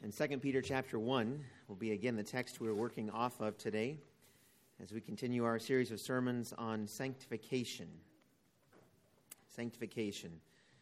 And 2 Peter chapter 1 will be again the text we're working off of today as we continue our series of sermons on sanctification. Sanctification.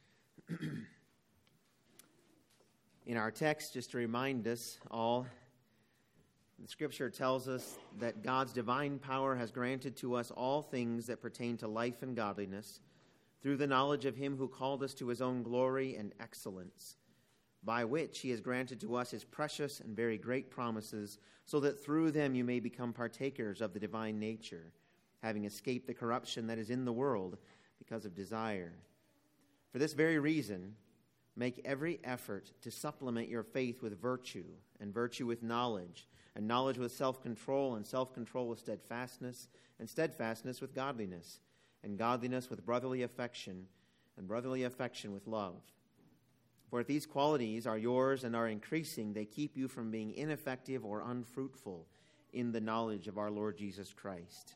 In our text, just to remind us all, the Scripture tells us that God's divine power has granted to us all things that pertain to life and godliness through the knowledge of Him who called us to His own glory and excellence, by which He has granted to us His precious and very great promises, so that through them you may become partakers of the divine nature, having escaped the corruption that is in the world because of desire. For this very reason, make every effort to supplement your faith with virtue, and virtue with knowledge, and knowledge with self-control, and self-control with steadfastness, and steadfastness with godliness, and godliness with brotherly affection, and brotherly affection with love. For if these qualities are yours and are increasing, they keep you from being ineffective or unfruitful in the knowledge of our Lord Jesus Christ.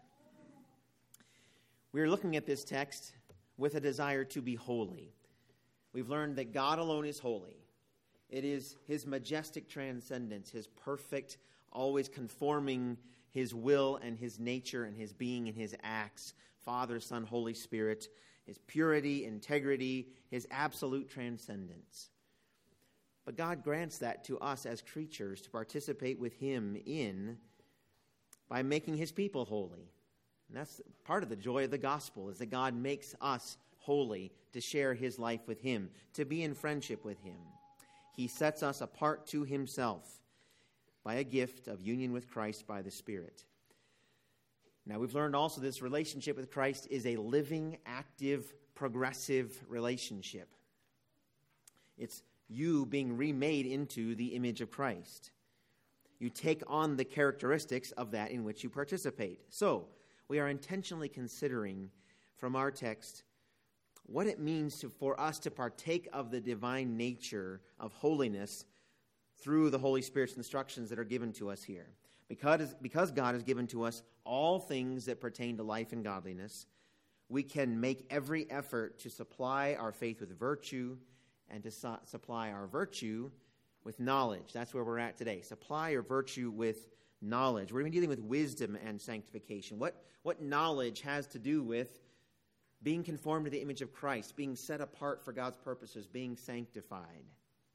We are looking at this text with a desire to be holy. We've learned that God alone is holy. It is His majestic transcendence, His perfect, always conforming His will and His nature and His being and His acts, Father, Son, Holy Spirit, His purity, integrity, His absolute transcendence. But God grants that to us as creatures to participate with Him in by making His people holy. And that's part of the joy of the gospel, is that God makes us holy to share His life with Him, to be in friendship with Him. He sets us apart to Himself by a gift of union with Christ by the Spirit. Now, we've learned also this relationship with Christ is a living, active, progressive relationship. It's you being remade into the image of Christ. You take on the characteristics of that in which you participate. So, we are intentionally considering from our text what it means for us to partake of the divine nature of holiness through the Holy Spirit's instructions that are given to us here. Because God has given to us all things that pertain to life and godliness, we can make every effort to supply our faith with virtue and to supply our virtue with knowledge. That's where we're at today. Supply your virtue with knowledge. We're going to be dealing with wisdom and sanctification. What knowledge has to do with being conformed to the image of Christ, being set apart for God's purposes, being sanctified.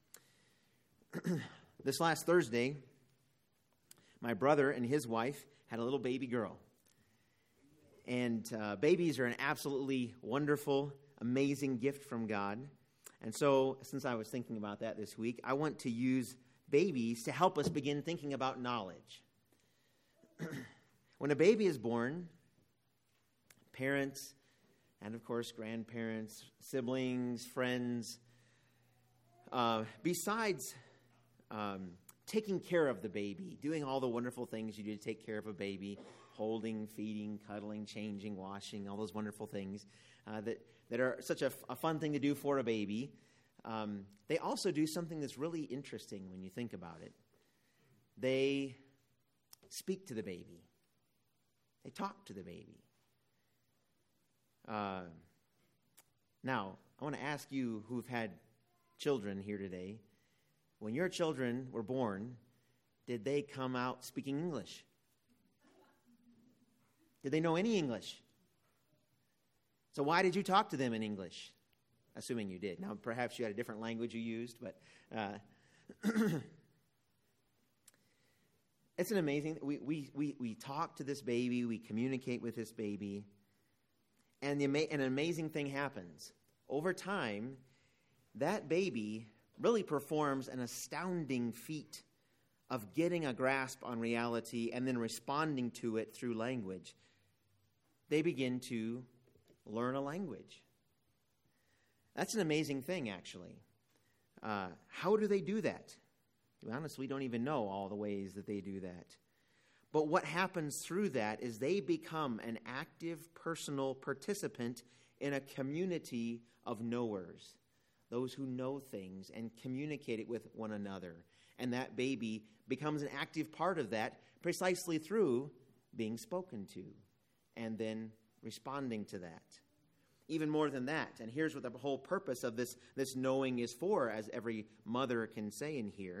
This last Thursday, my brother and his wife had a little baby girl. And babies are an absolutely wonderful, amazing gift from God. And so, since I was thinking about that this week, I want to use babies to help us begin thinking about knowledge. When a baby is born, parents, and of course grandparents, siblings, friends, besides taking care of the baby, doing all the wonderful things you do to take care of a baby, holding, feeding, cuddling, changing, washing, all those wonderful things that are such a fun thing to do for a baby. They also do something that's really interesting when you think about it. They speak to the baby. They talk to the baby. Now, I want to ask you who've had children here today, when your children were born, did they come out speaking English? Did they know any English? So why did you talk to them in English? Assuming you did. Now, perhaps you had a different language you used, but it's an amazing. We talk to this baby, we communicate with this baby, and an amazing thing happens. Over time, that baby really performs an astounding feat of getting a grasp on reality and then responding to it through language. They begin to learn a language. That's an amazing thing, actually. How do they do that? To be honest, we don't even know all the ways that they do that. But what happens through that is they become an active, personal participant in a community of knowers, those who know things and communicate it with one another. And that baby becomes an active part of that precisely through being spoken to and then responding to that. Even more than that, and here's what the whole purpose of this knowing is for, as every mother can say in here,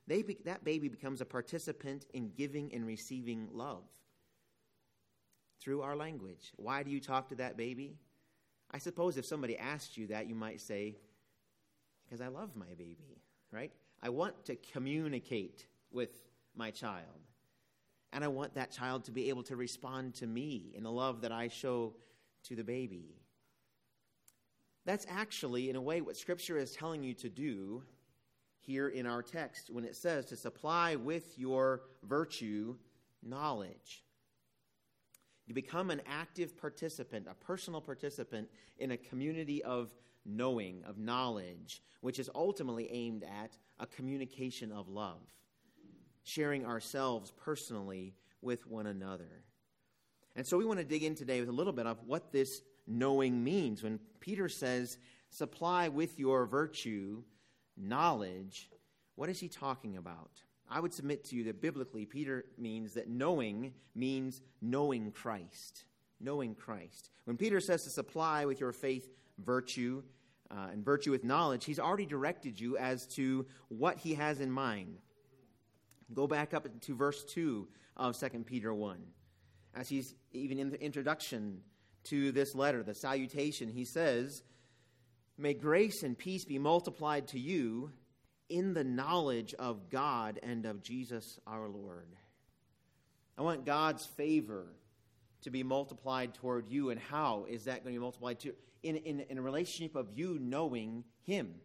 that baby becomes a participant in giving and receiving love through our language. Why do you talk to that baby? I suppose if somebody asked you that, you might say, because I love my baby, right? I want to communicate with my child. And I want that child to be able to respond to me in the love that I show to the baby. That's actually, in a way, what Scripture is telling you to do here in our text when it says to supply with your virtue knowledge. You become an active participant, a personal participant in a community of knowing, of knowledge, which is ultimately aimed at a communication of love, sharing ourselves personally with one another. And so we want to dig in today with a little bit of what this knowing means. When Peter says, supply with your virtue knowledge, what is he talking about? I would submit to you that biblically, Peter means that knowing means knowing Christ. Knowing Christ. When Peter says to supply with your faith virtue and virtue with knowledge, he's already directed you as to what he has in mind. Go back up to verse 2 of 2 Peter 1. As he's even in the introduction to this letter, the salutation, he says, may grace and peace be multiplied to you in the knowledge of God and of Jesus our Lord. I want God's favor to be multiplied toward you. And how is that going to be multiplied to in a relationship of you knowing him?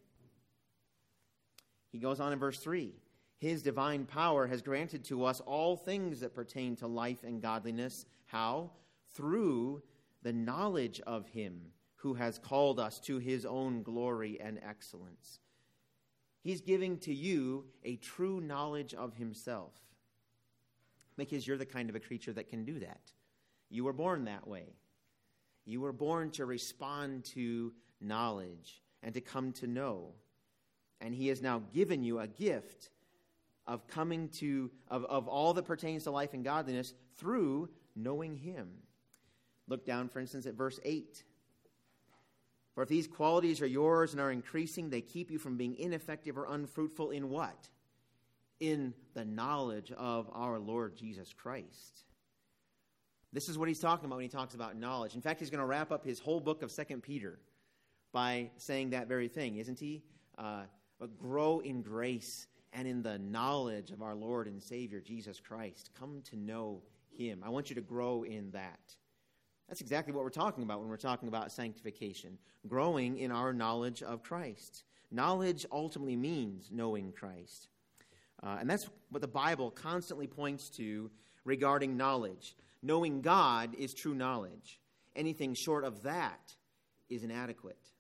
He goes on in verse 3. His divine power has granted to us all things that pertain to life and godliness. How? Through the knowledge of him who has called us to his own glory and excellence. He's giving to you a true knowledge of himself, because you're the kind of a creature that can do that. You were born that way. You were born to respond to knowledge and to come to know. And he has now given you a gift of coming to, of all that pertains to life and godliness through knowing him. Look down, for instance, at verse 8. For if these qualities are yours and are increasing, they keep you from being ineffective or unfruitful in what? In the knowledge of our Lord Jesus Christ. This is what he's talking about when he talks about knowledge. In fact, he's going to wrap up his whole book of 2 Peter by saying that very thing, isn't he? Grow in grace and in the knowledge of our Lord and Savior Jesus Christ. Come to know him. I want you to grow in that. That's exactly what we're talking about when we're talking about sanctification. Growing in our knowledge of Christ. Knowledge ultimately means knowing Christ. And that's what the Bible constantly points to regarding knowledge. Knowing God is true knowledge. Anything short of that is inadequate.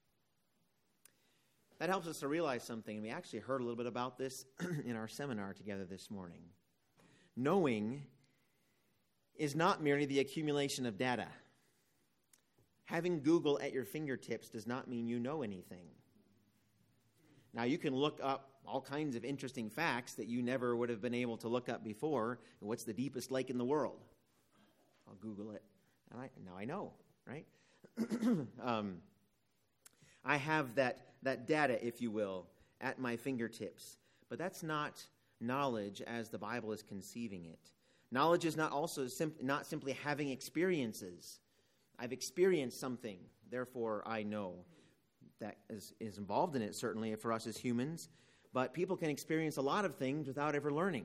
That helps us to realize something, and we actually heard a little bit about this in our seminar together this morning. Knowing is not merely the accumulation of data. Having Google at your fingertips does not mean you know anything. Now, you can look up all kinds of interesting facts that you never would have been able to look up before. What's the deepest lake in the world? I'll Google it. Now I know, right? I have that data, if you will, at my fingertips. But that's not knowledge as the Bible is conceiving it. Knowledge is not simply having experiences. I've experienced something, therefore I know. That is involved in it, certainly, for us as humans. But people can experience a lot of things without ever learning.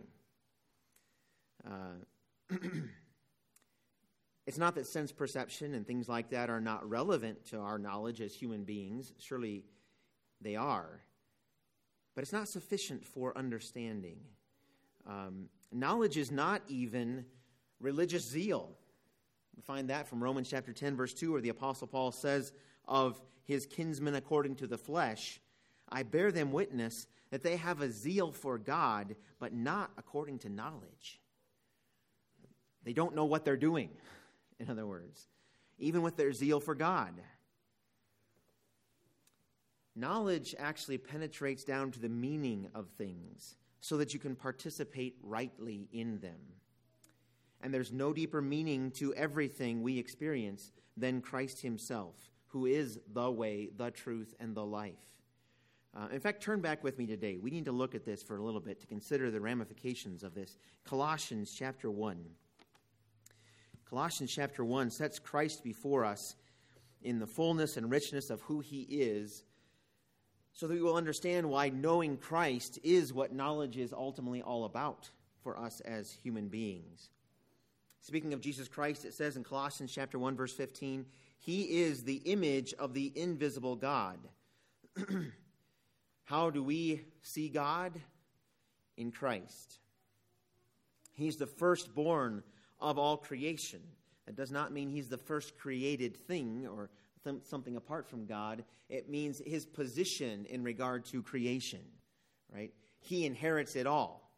It's not that sense perception and things like that are not relevant to our knowledge as human beings. Surely they are. But it's not sufficient for understanding. Knowledge is not even religious zeal. We find that from Romans chapter 10, verse 2, where the Apostle Paul says of his kinsmen according to the flesh, I bear them witness that they have a zeal for God, but not according to knowledge. They don't know what they're doing, in other words, even with their zeal for God. Knowledge actually penetrates down to the meaning of things so that you can participate rightly in them. And there's no deeper meaning to everything we experience than Christ himself, who is the way, the truth, and the life. In fact, turn back with me today. We need to look at this for a little bit to consider the ramifications of this. Colossians chapter 1. Colossians chapter 1 sets Christ before us in the fullness and richness of who he is, so that we will understand why knowing Christ is what knowledge is ultimately all about for us as human beings. Speaking of Jesus Christ, it says in Colossians chapter 1, verse 15, he is the image of the invisible God. How do we see God? In Christ. He's the firstborn of all creation. That does not mean he's the first created thing or something apart from God. It means his position in regard to creation, right? He inherits it all.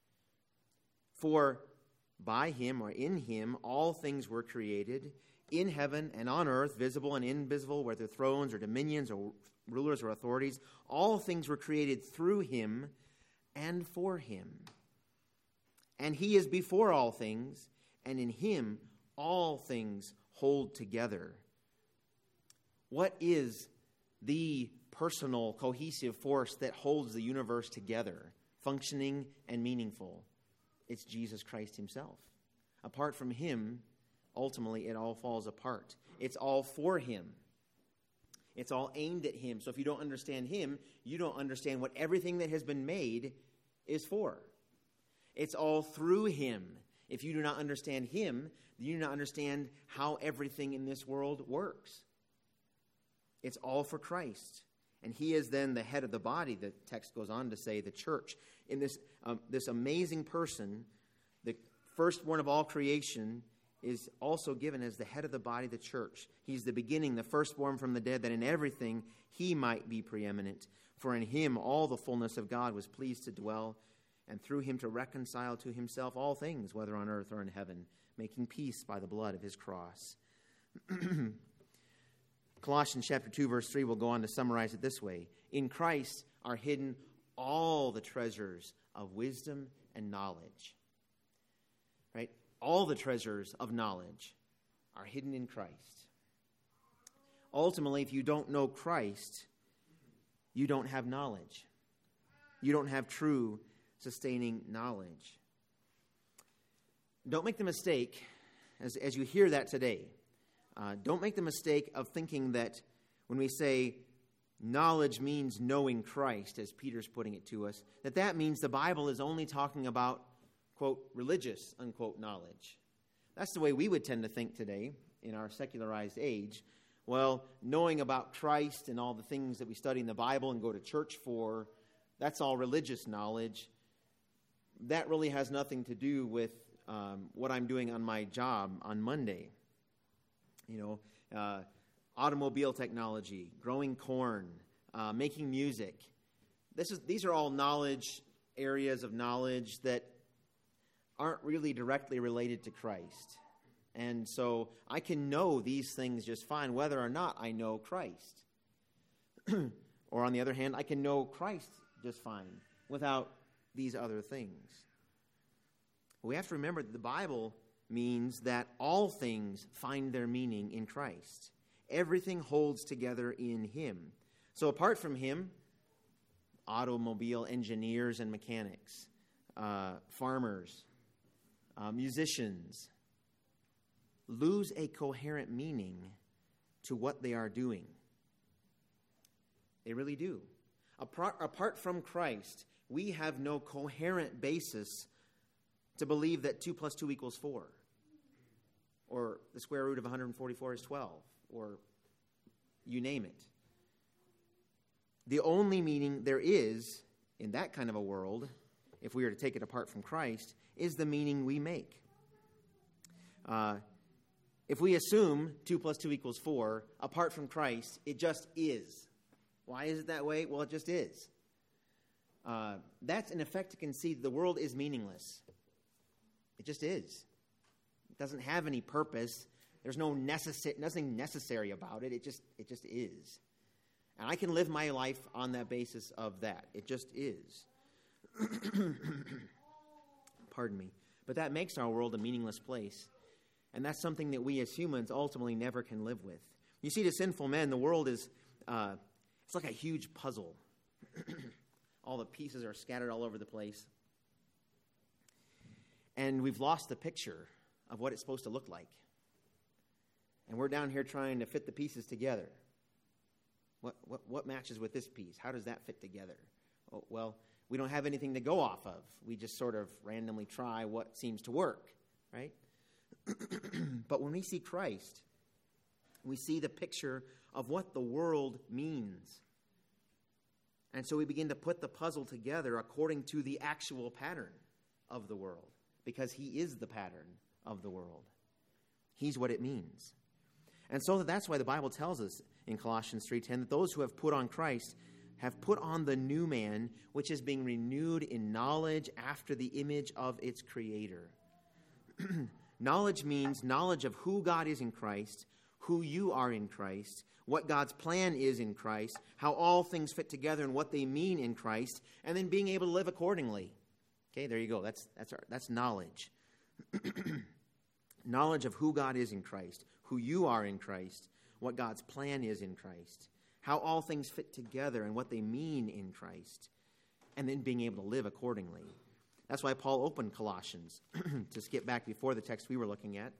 For by him or in him all things were created, in heaven and on earth, visible and invisible, whether thrones or dominions or rulers or authorities. All things were created through him and for him. And he is before all things, and in him all things hold together. What is the personal, cohesive force that holds the universe together, functioning and meaningful? It's Jesus Christ himself. Apart from him, ultimately it all falls apart. It's all for him. It's all aimed at him. So if you don't understand him, you don't understand what everything that has been made is for. It's all through him. If you do not understand him, you do not understand how everything in this world works. It's all for Christ. And he is then the head of the body, the text goes on to say, the church. In this amazing person, the firstborn of all creation, is also given as the head of the body, the church. He's the beginning, the firstborn from the dead, that in everything he might be preeminent. For in him all the fullness of God was pleased to dwell, and through him to reconcile to himself all things, whether on earth or in heaven, making peace by the blood of his cross. Colossians chapter 2, verse 3 will go on to summarize it this way. In Christ are hidden all the treasures of wisdom and knowledge. Right? All the treasures of knowledge are hidden in Christ. Ultimately, if you don't know Christ, you don't have knowledge. You don't have true sustaining knowledge. Don't make the mistake, as you hear that today, don't make the mistake of thinking that when we say knowledge means knowing Christ, as Peter's putting it to us, that means the Bible is only talking about, quote, religious, unquote, knowledge. That's the way we would tend to think today in our secularized age. Well, knowing about Christ and all the things that we study in the Bible and go to church for, that's all religious knowledge. That really has nothing to do with what I'm doing on my job on Monday. You know, automobile technology, growing corn, making music. These are all knowledge, areas of knowledge that aren't really directly related to Christ. And so I can know these things just fine, whether or not I know Christ. Or on the other hand, I can know Christ just fine without these other things. We have to remember that the Bible means that all things find their meaning in Christ. Everything holds together in him. So apart from him, automobile engineers and mechanics, farmers, musicians, lose a coherent meaning to what they are doing. They really do. Apart from Christ, we have no coherent basis to believe that 2 + 2 = 4. Or the square root of 144 is 12. Or you name it. The only meaning there is in that kind of a world, if we were to take it apart from Christ, is the meaning we make. If we assume 2 + 2 = 4, apart from Christ, it just is. Why is it that way? Well, it just is. That's in effect to concede the world is meaningless. It just is. It doesn't have any purpose. There's nothing necessary about it. It just is. And I can live my life on that basis of that. It just is. Pardon me. But that makes our world a meaningless place. And that's something that we as humans ultimately never can live with. You see, to sinful men, the world is, it's like a huge puzzle. All the pieces are scattered all over the place. And we've lost the picture of what it's supposed to look like. And we're down here trying to fit the pieces together. What matches with this piece? How does that fit together? Oh, well, we don't have anything to go off of. We just sort of randomly try what seems to work, right? But when we see Christ, we see the picture of what the world means. And so we begin to put the puzzle together according to the actual pattern of the world, because he is the pattern of the world. He's what it means. And so that's why the Bible tells us in Colossians 3:10 that those who have put on Christ have put on the new man, which is being renewed in knowledge after the image of its creator. Knowledge means knowledge of who God is in Christ, who you are in Christ, what God's plan is in Christ, how all things fit together and what they mean in Christ, and then being able to live accordingly. Okay, there you go. That's knowledge. Knowledge of who God is in Christ, who you are in Christ, what God's plan is in Christ, how all things fit together and what they mean in Christ, and then being able to live accordingly. That's why Paul opened Colossians, to skip back before the text we were looking at,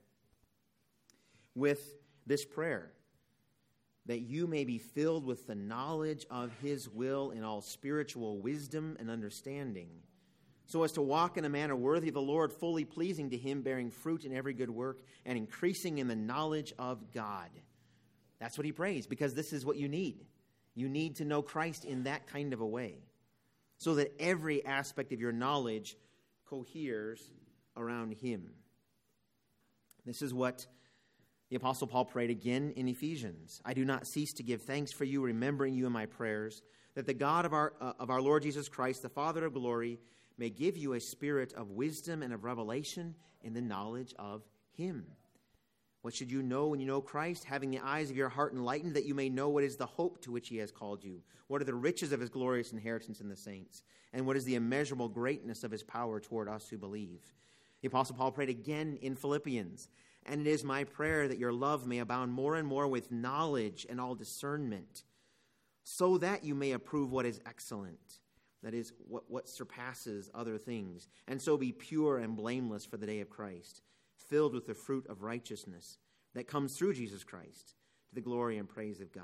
with this prayer, that you may be filled with the knowledge of his will in all spiritual wisdom and understanding, so as to walk in a manner worthy of the Lord, fully pleasing to him, bearing fruit in every good work, and increasing in the knowledge of God. That's what he prays, because this is what you need. You need to know Christ in that kind of a way, so that every aspect of your knowledge coheres around him. This is what the Apostle Paul prayed again in Ephesians. I do not cease to give thanks for you, remembering you in my prayers, that the God of our Lord Jesus Christ, the Father of glory, may give you a spirit of wisdom and of revelation in the knowledge of him. What should you know when you know Christ? Having the eyes of your heart enlightened, that you may know what is the hope to which he has called you, what are the riches of his glorious inheritance in the saints, and what is the immeasurable greatness of his power toward us who believe. The Apostle Paul prayed again in Philippians, and it is my prayer that your love may abound more and more with knowledge and all discernment, so that you may approve what is excellent, that is, what surpasses other things, and so be pure and blameless for the day of Christ, filled with the fruit of righteousness that comes through Jesus Christ, to the glory and praise of God.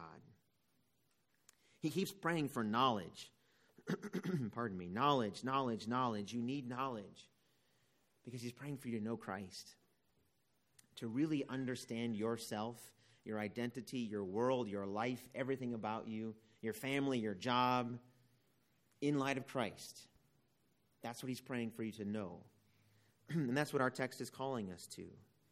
He keeps praying for knowledge. Pardon me. Knowledge. You need knowledge, because he's praying for you to know Christ, to really understand yourself, your identity, your world, your life, everything about you, your family, your job, in light of Christ. That's what he's praying for you to know. And that's what our text is calling us to.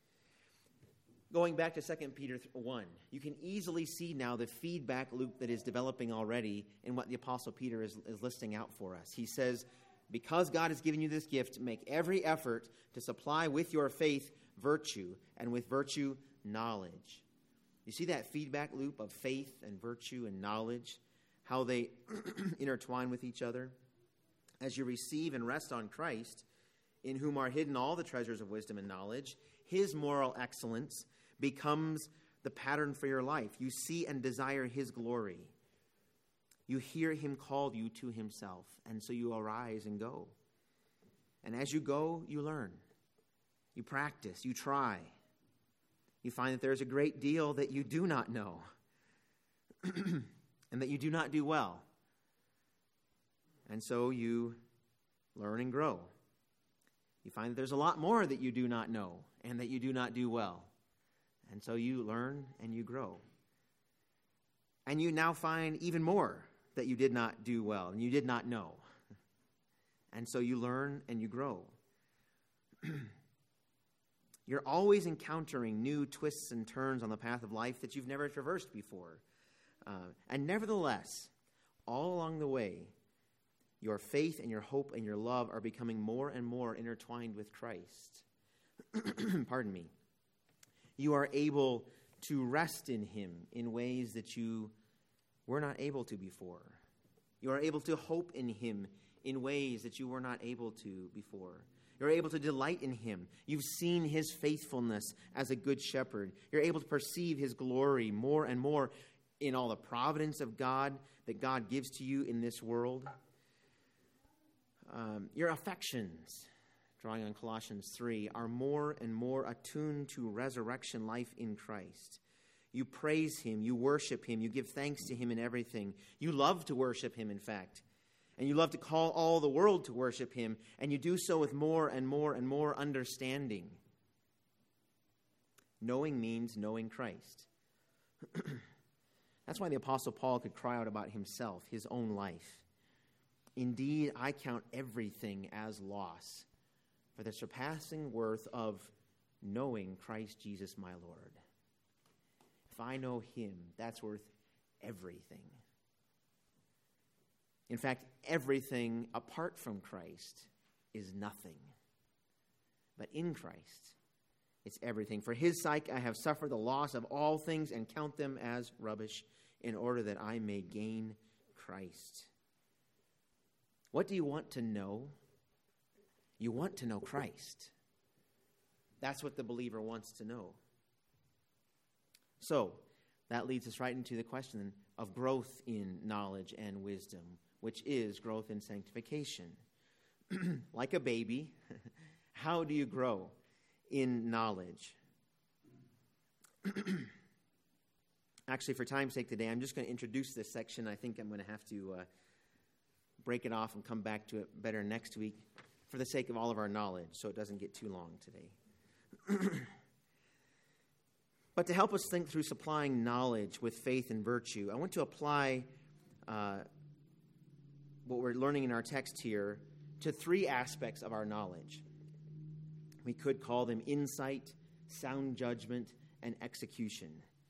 Going back to 2 Peter 1, you can easily see now the feedback loop that is developing already in what the Apostle Peter is listing out for us. He says, because God has given you this gift, make every effort to supply with your faith virtue, and with virtue knowledge. You see that feedback loop of faith and virtue and knowledge, how they intertwine with each other? As you receive and rest on Christ, in whom are hidden all the treasures of wisdom and knowledge, his moral excellence becomes the pattern for your life. You see and desire his glory. You hear him call you to himself, and so you arise and go. And as you go, you learn. You practice. You try. You find that there's a great deal that you do not know and that you do not do well. And so you learn and grow. You find that there's a lot more that you do not know and that you do not do well. And so you learn and you grow. And you now find even more that you did not do well and you did not know. And so you learn and you grow. You're always encountering new twists and turns on the path of life that you've never traversed before. And nevertheless, all along the way, your faith and your hope and your love are becoming more and more intertwined with Christ. Pardon me. You are able to rest in him in ways that you were not able to before. You are able to hope in him in ways that you were not able to before. You're able to delight in him. You've seen his faithfulness as a good shepherd. You're able to perceive his glory more and more. in all the providence of God that God gives to you in this world. Your affections, drawing on Colossians 3, are more and more attuned to resurrection life in Christ. You praise him, you worship him, you give thanks to him in everything. You love to worship him, in fact. And you love to call all the world to worship him, and you do so with more and more and more understanding. Knowing means knowing Christ. That's why the Apostle Paul could cry out about himself, his own life. Indeed, I count everything as loss for the surpassing worth of knowing Christ Jesus my Lord. If I know him, that's worth everything. In fact, everything apart from Christ is nothing. But in Christ, it's everything. For his sake, I have suffered the loss of all things and count them as rubbish in order that I may gain Christ. What do you want to know? You want to know Christ. That's what the believer wants to know. So, that leads us right into the question of growth in knowledge and wisdom, which is growth in sanctification. Like a baby, how do you grow in knowledge? Actually, for time's sake today, I'm just going to introduce this section. I think I'm going to have to break it off and come back to it better next week for the sake of all of our knowledge, so it doesn't get too long today. But to help us think through supplying knowledge with faith and virtue, I want to apply what we're learning in our text here to three aspects of our knowledge. We could call them insight, sound judgment, and execution.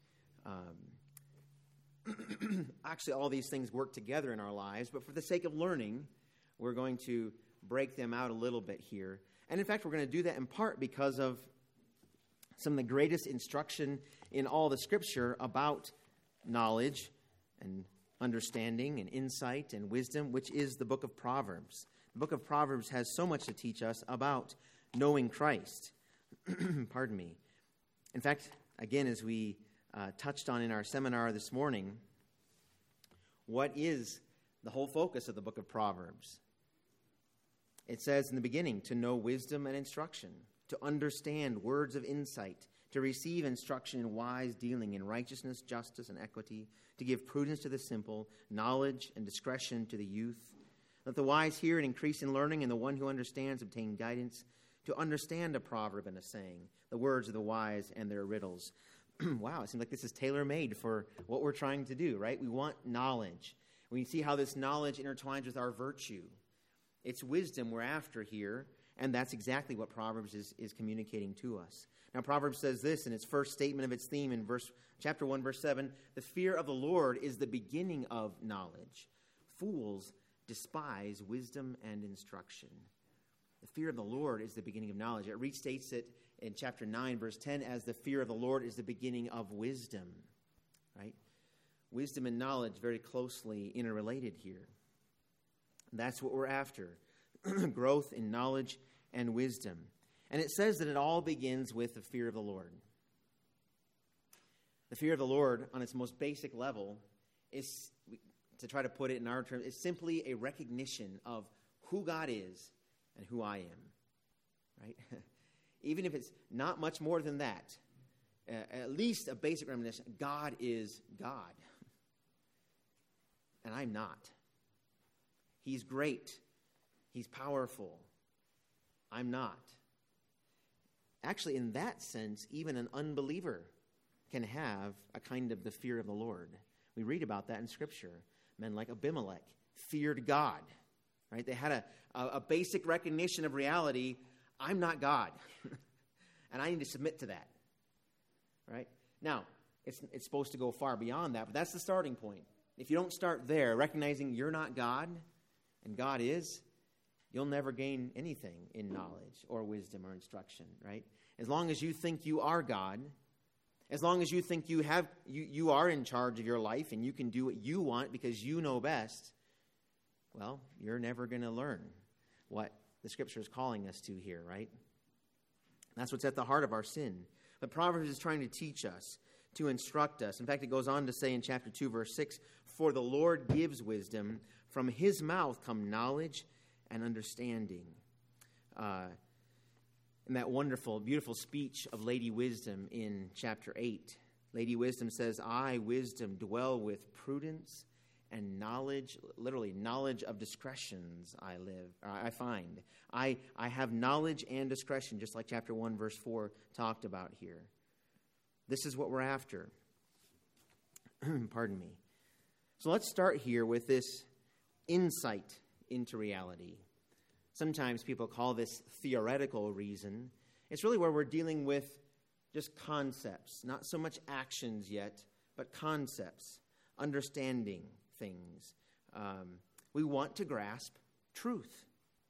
Actually, all these things work together in our lives, but for the sake of learning, we're going to break them out a little bit here. And in fact, we're going to do that in part because of some of the greatest instruction in all the Scripture about knowledge and understanding and insight and wisdom, which is the book of Proverbs. The book of Proverbs has so much to teach us about knowing Christ. Pardon me. In fact, again, as we touched on in our seminar this morning, what is the whole focus of the book of Proverbs? It says in the beginning, to know wisdom and instruction, to understand words of insight, to receive instruction in wise dealing, in righteousness, justice, and equity, to give prudence to the simple, knowledge and discretion to the youth. Let the wise hear and increase in learning, and the one who understands obtain guidance, to understand a proverb and a saying, the words of the wise and their riddles. Wow, it seems like this is tailor-made for what we're trying to do, right? We want knowledge. We see how this knowledge intertwines with our virtue. It's wisdom we're after here, and that's exactly what Proverbs is communicating to us. Now, Proverbs says this in its first statement of its theme in chapter 1, verse 7, the fear of the Lord is the beginning of knowledge. Fools despise wisdom and instruction. The fear of the Lord is the beginning of knowledge. It restates it in chapter 9, verse 10, as the fear of the Lord is the beginning of wisdom, right? Wisdom and knowledge very closely interrelated here. That's what we're after, growth in knowledge and wisdom. And it says that it all begins with the fear of the Lord. The fear of the Lord, on its most basic level, is, to try to put it in our terms, is simply a recognition of who God is and who I am, right? Even if it's not much more than that, at least a basic recognition, God is God, and I'm not. He's great. He's powerful. I'm not. Actually, in that sense, even an unbeliever can have a kind of the fear of the Lord. We read about that in Scripture. Men like Abimelech feared God, right? They had a basic recognition of reality. I'm not God, and I need to submit to that, right? Now, it's supposed to go far beyond that, but that's the starting point. If you don't start there, recognizing you're not God and God is, you'll never gain anything in knowledge or wisdom or instruction, right? As long as you think you are God, as long as you think you are in charge of your life and you can do what you want because you know best, well, you're never going to learn what the Scripture is calling us to here, right? That's what's at the heart of our sin. But Proverbs is trying to teach us to instruct us. In fact, it goes on to say in chapter 2, verse 6, "For the Lord gives wisdom. From his mouth come knowledge and understanding." In that wonderful, beautiful speech of Lady Wisdom in chapter 8, Lady Wisdom says, "I, wisdom, dwell with prudence and knowledge," literally, knowledge of discretions I find. I have knowledge and discretion, just like chapter 1, verse 4 talked about here. This is what we're after. Pardon me. So let's start here with this insight into reality. Sometimes people call this theoretical reason. It's really where we're dealing with just concepts, not so much actions yet, but concepts, understanding things. We want to grasp truth.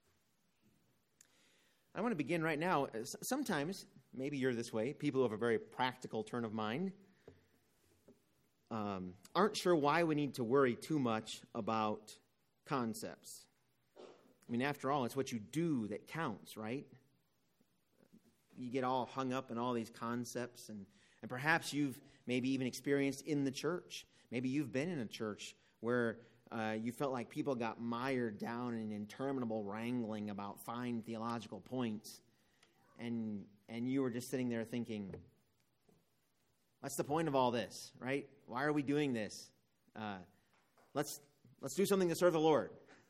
I want to begin right now. Sometimes, maybe you're this way, people who have a very practical turn of mind aren't sure why we need to worry too much about concepts. I mean, after all, it's what you do that counts, right? You get all hung up in all these concepts, and perhaps you've maybe even experienced in the church. Maybe you've been in a church where you felt like people got mired down in interminable wrangling about fine theological points, and you were just sitting there thinking, what's the point of all this, right? Why are we doing this? Let's do something to serve the Lord.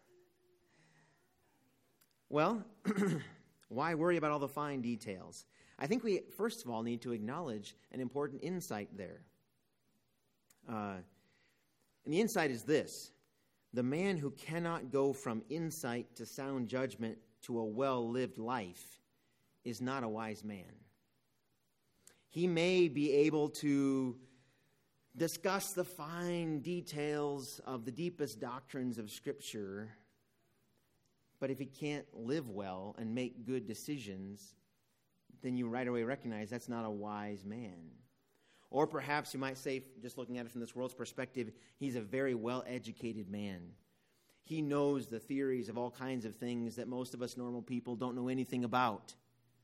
Well, why worry about all the fine details? I think we, first of all, need to acknowledge an important insight there. And the insight is this: the man who cannot go from insight to sound judgment to a well-lived life is not a wise man. He may be able to discuss the fine details of the deepest doctrines of Scripture, but if he can't live well and make good decisions, then you right away recognize that's not a wise man. Or perhaps you might say, just looking at it from this world's perspective, he's a very well-educated man. He knows the theories of all kinds of things that most of us normal people don't know anything about.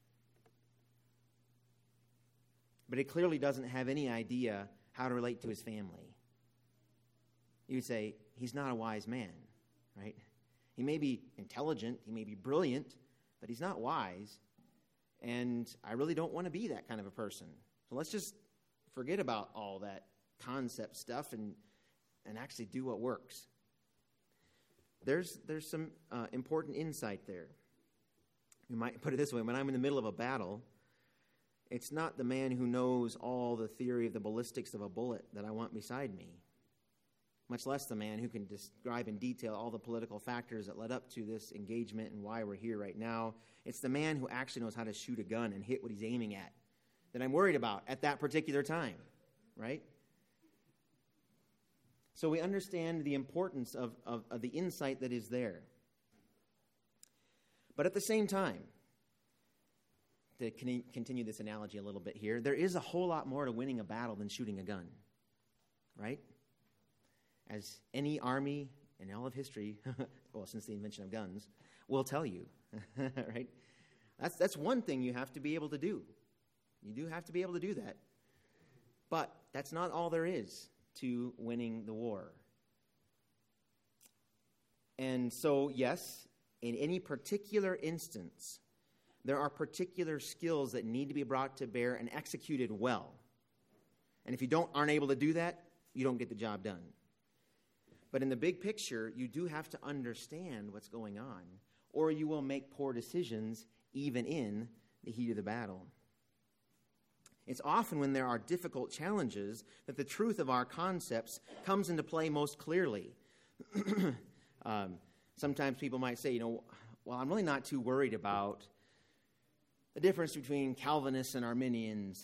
But he clearly doesn't have any idea how to relate to his family. You would say, he's not a wise man, right? He may be intelligent, he may be brilliant, but he's not wise. And I really don't want to be that kind of a person. So let's just forget about all that concept stuff and actually do what works. There's some important insight there. You might put it this way: when I'm in the middle of a battle, it's not the man who knows all the theory of the ballistics of a bullet that I want beside me, much less the man who can describe in detail all the political factors that led up to this engagement and why we're here right now. It's the man who actually knows how to shoot a gun and hit what he's aiming at that I'm worried about at that particular time, right? So we understand the importance of the insight that is there. But at the same time, to continue this analogy a little bit here, there is a whole lot more to winning a battle than shooting a gun, right? As any army in all of history, well, since the invention of guns, will tell you, right? That's one thing you have to be able to do. You do have to be able to do that. But that's not all there is to winning the war. And so, yes, in any particular instance, there are particular skills that need to be brought to bear and executed well. And if you aren't able to do that, you don't get the job done. But in the big picture, you do have to understand what's going on, or you will make poor decisions even in the heat of the battle. It's often when there are difficult challenges that the truth of our concepts comes into play most clearly. Sometimes people might say, well, I'm really not too worried about the difference between Calvinists and Arminians.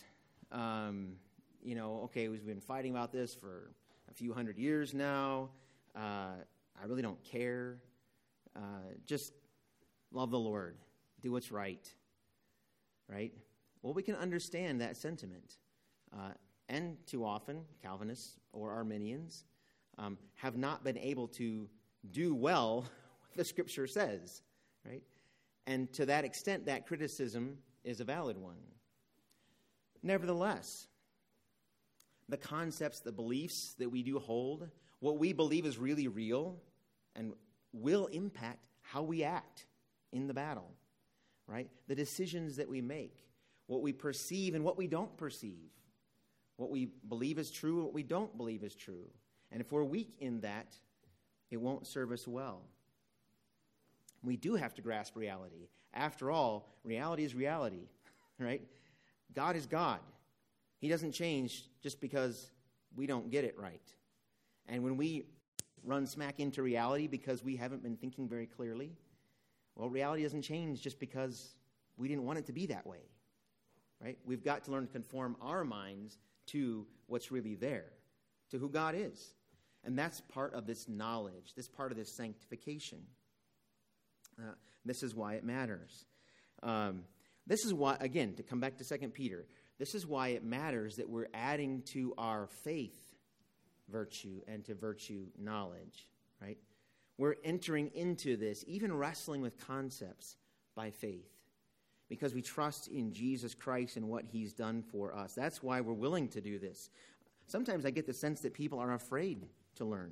Okay, we've been fighting about this for a few hundred years now. I really don't care. Just love the Lord. Do what's right. Right? Well, we can understand that sentiment. And too often, Calvinists or Arminians have not been able to do well what the Scripture says. Right? And to that extent, that criticism is a valid one. Nevertheless, the concepts, the beliefs that we do hold, what we believe is really real and will impact how we act in the battle, right? The decisions that we make, what we perceive and what we don't perceive, what we believe is true and what we don't believe is true. And if we're weak in that, it won't serve us well. We do have to grasp reality. After all, reality is reality, right? God is God. He doesn't change just because we don't get it right. And when we run smack into reality because we haven't been thinking very clearly, well, reality doesn't change just because we didn't want it to be that way, right? We've got to learn to conform our minds to what's really there, to who God is. And that's part of this knowledge, this part of this sanctification. This is why it matters. This is why, again, to come back to 2 Peter, this is why it matters that we're adding to our faith virtue and to virtue knowledge, right? We're entering into this, even wrestling with concepts by faith, because we trust in Jesus Christ and what he's done for us. That's why we're willing to do this. Sometimes I get the sense that people are afraid to learn.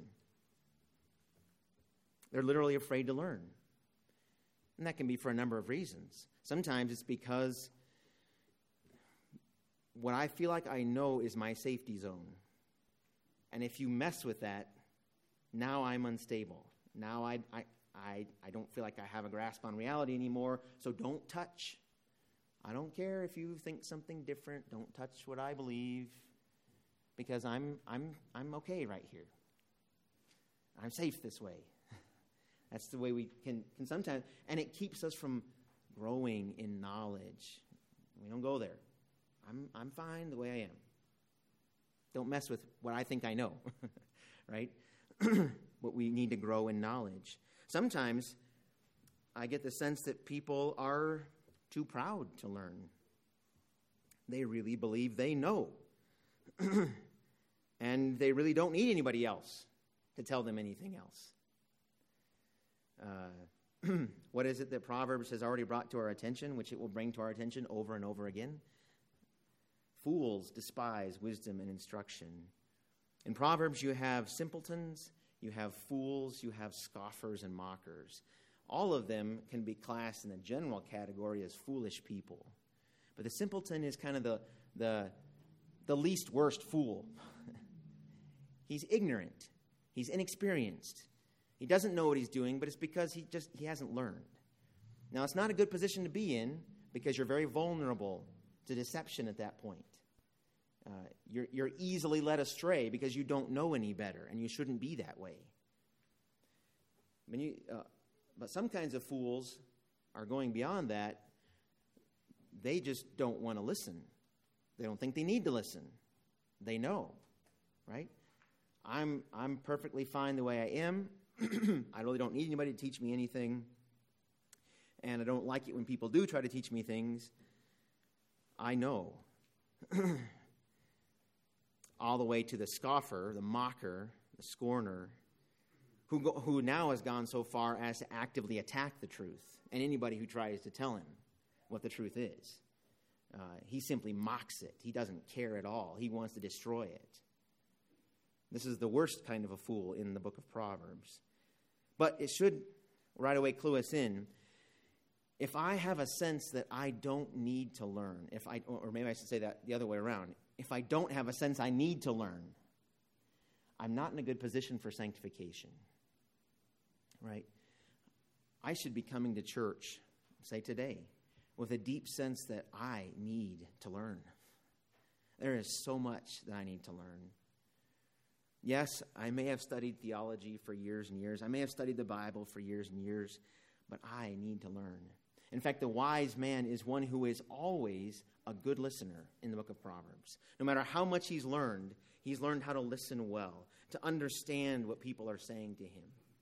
They're literally afraid to learn. And that can be for a number of reasons. Sometimes it's because what I feel like I know is my safety zone. And if you mess with that, now I'm unstable. Now I don't feel like I have a grasp on reality anymore, so don't touch. I don't care if you think something different. Don't touch what I believe, because I'm okay right here. I'm safe this way. That's the way we can sometimes, and it keeps us from growing in knowledge. We don't go there. I'm fine the way I am. Don't mess with what I think I know, right? But we need to grow in knowledge. Sometimes I get the sense that people are too proud to learn. They really believe they know. And they really don't need anybody else to tell them anything else. What is it that Proverbs has already brought to our attention, which it will bring to our attention over and over again? Fools despise wisdom and instruction. In Proverbs, you have simpletons, you have fools, you have scoffers and mockers. All of them can be classed in the general category as foolish people. But the simpleton is kind of the least worst fool. He's ignorant. He's inexperienced. He doesn't know what he's doing, but it's because he hasn't learned. Now, it's not a good position to be in because you're very vulnerable to deception at that point. You're easily led astray because you don't know any better, and you shouldn't be that way. But some kinds of fools are going beyond that. They just don't want to listen. They don't think they need to listen. They know, right? I'm perfectly fine the way I am. I really don't need anybody to teach me anything. And I don't like it when people do try to teach me things. I know. All the way to the scoffer, the mocker, the scorner, who now has gone so far as to actively attack the truth and anybody who tries to tell him what the truth is. He simply mocks it. He doesn't care at all. He wants to destroy it. This is the worst kind of a fool in the book of Proverbs. But it should right away clue us in. If I have a sense that I don't need to learn, or maybe I should say that the other way around, if I don't have a sense I need to learn, I'm not in a good position for sanctification, right? I should be coming to church, say today, with a deep sense that I need to learn. There is so much that I need to learn. Yes, I may have studied theology for years and years. I may have studied the Bible for years and years, but I need to learn. In fact, the wise man is one who is always a good listener in the book of Proverbs. No matter how much he's learned how to listen well, to understand what people are saying to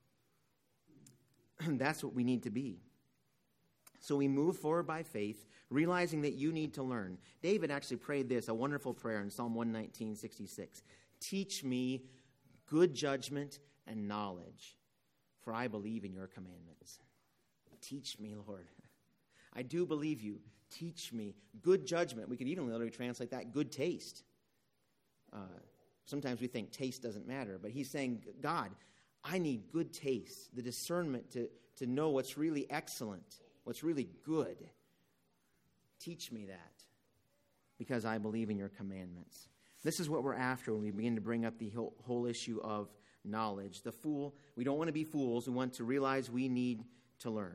him. That's what we need to be. So we move forward by faith, realizing that you need to learn. David actually prayed this, a wonderful prayer in Psalm 119:66. Teach me good judgment and knowledge, for I believe in your commandments. Teach me, Lord. I do believe you. Teach me good judgment. We could even literally translate that good taste. Sometimes we think taste doesn't matter, but he's saying, God, I need good taste, the discernment to know what's really excellent, what's really good. Teach me that, because I believe in your commandments. This is what we're after when we begin to bring up the whole issue of knowledge. We don't want to be fools. We want to realize we need to learn.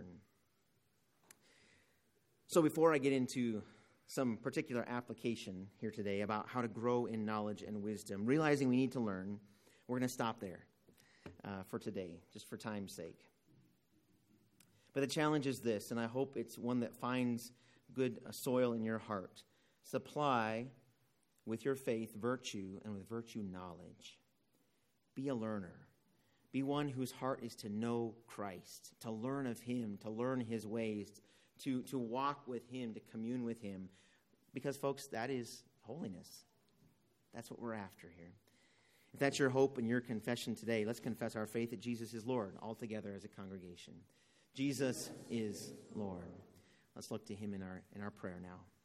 So before I get into some particular application here today about how to grow in knowledge and wisdom, realizing we need to learn, we're going to stop there for today, just for time's sake. But the challenge is this, and I hope it's one that finds good soil in your heart. Supply with your faith virtue, and with virtue knowledge. Be a learner. Be one whose heart is to know Christ, to learn of him, to learn his ways, to walk with him, to commune with him. Because, folks, that is holiness. That's what we're after here. If that's your hope and your confession today, let's confess our faith that Jesus is Lord, all together as a congregation. Jesus is Lord. Let's look to him in our prayer now.